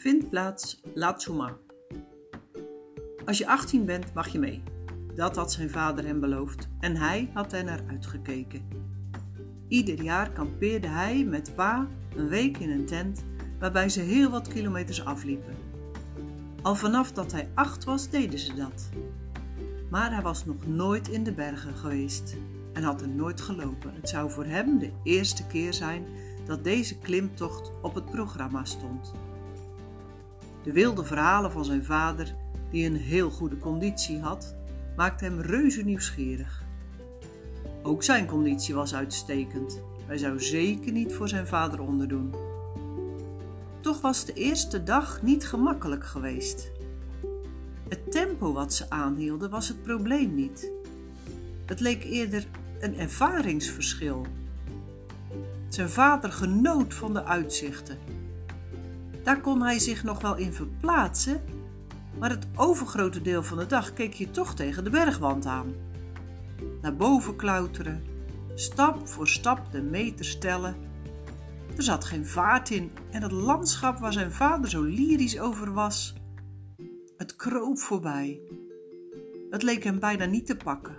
Vind plaats Latsuma. Als je 18 bent, mag je mee. Dat had zijn vader hem beloofd en hij had er naar uitgekeken. Ieder jaar kampeerde hij met pa een week in een tent waarbij ze heel wat kilometers afliepen. Al vanaf dat hij 8 was, deden ze dat. Maar hij was nog nooit in de bergen geweest en had er nooit gelopen. Het zou voor hem de eerste keer zijn dat deze klimtocht op het programma stond. De wilde verhalen van zijn vader, die een heel goede conditie had, maakten hem reuze nieuwsgierig. Ook zijn conditie was uitstekend. Hij zou zeker niet voor zijn vader onderdoen. Toch was de eerste dag niet gemakkelijk geweest. Het tempo wat ze aanhielden was het probleem niet. Het leek eerder een ervaringsverschil. Zijn vader genoot van de uitzichten. Daar kon hij zich nog wel in verplaatsen, maar het overgrote deel van de dag keek je toch tegen de bergwand aan. Naar boven klauteren, stap voor stap de meters tellen. Er zat geen vaart in en het landschap waar zijn vader zo lyrisch over was, het kroop voorbij. Het leek hem bijna niet te pakken.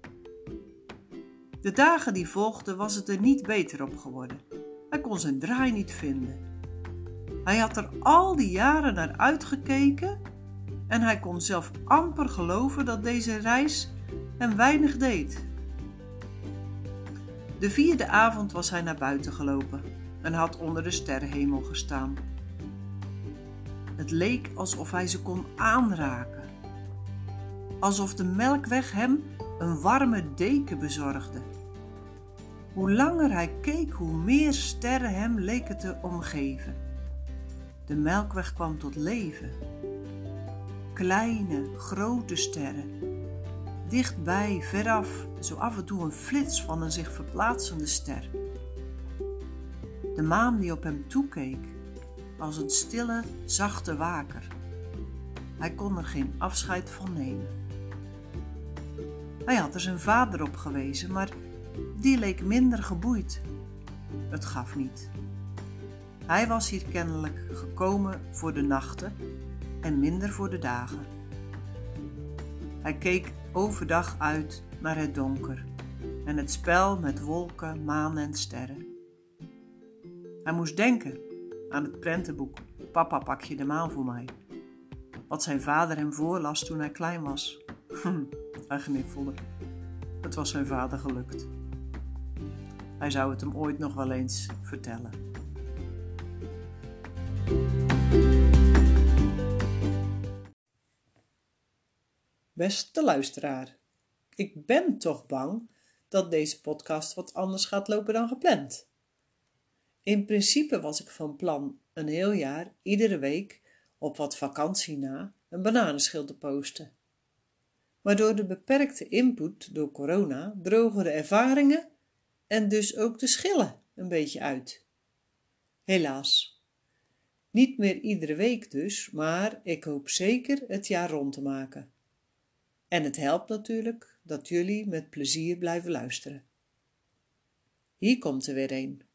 De dagen die volgden was het er niet beter op geworden. Hij kon zijn draai niet vinden. Hij had er al die jaren naar uitgekeken en hij kon zelf amper geloven dat deze reis hem weinig deed. De 4e avond was hij naar buiten gelopen en had onder de sterrenhemel gestaan. Het leek alsof hij ze kon aanraken. Alsof de melkweg hem een warme deken bezorgde. Hoe langer hij keek, hoe meer sterren hem leken te omgeven. De melkweg kwam tot leven. Kleine, grote sterren. Dichtbij, veraf, zo af en toe een flits van een zich verplaatsende ster. De maan die op hem toekeek, als een stille, zachte waker. Hij kon er geen afscheid van nemen. Hij had er zijn vader op gewezen, maar die leek minder geboeid. Het gaf niet. Hij was hier kennelijk gekomen voor de nachten en minder voor de dagen. Hij keek overdag uit naar het donker en het spel met wolken, maan en sterren. Hij moest denken aan het prentenboek Papa, pak je de maan voor mij, wat zijn vader hem voorlas toen hij klein was. Hij gniffelde. Het was zijn vader gelukt. Hij zou het hem ooit nog wel eens vertellen. Beste luisteraar, ik ben toch bang dat deze podcast wat anders gaat lopen dan gepland. In principe was ik van plan een heel jaar, iedere week, op wat vakantie na, een bananenschil te posten. Maar door de beperkte input door corona drogen de ervaringen en dus ook de schillen een beetje uit. Helaas. Niet meer iedere week dus, maar ik hoop zeker het jaar rond te maken. En het helpt natuurlijk dat jullie met plezier blijven luisteren. Hier komt er weer een